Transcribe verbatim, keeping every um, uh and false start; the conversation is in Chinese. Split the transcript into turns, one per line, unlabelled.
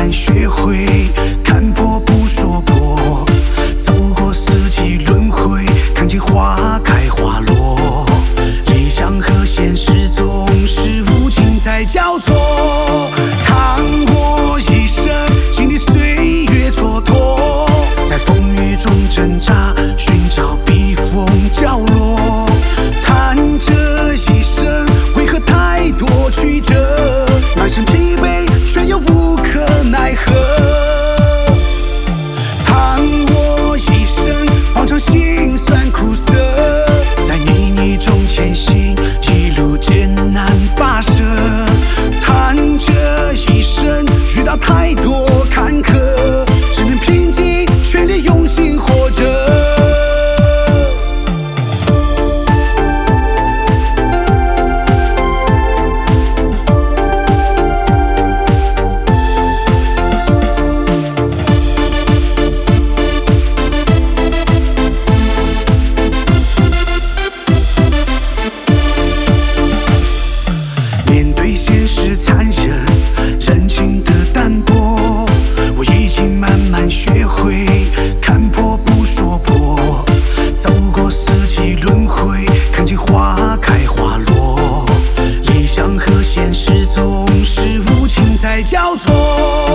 慢学会看破不说破，走过四季轮回，看见花开花落。理想和现实总是无情在交错，趟过一生，经历岁月蹉跎，在风雨中挣扎，寻找避风角落。叹这一生为何太多曲折，满身疲惫却又无可奈何。叹我一生饱尝辛酸苦涩，在泥泞中前行，一路艰难跋涉。叹这一生遇到太多坎坷，只能拼尽全力用心活着。面对现实残忍，人情的淡薄，我已经慢慢学会看破不说破，走过四季轮回，看见花开花落。理想和现实总是无情在交错。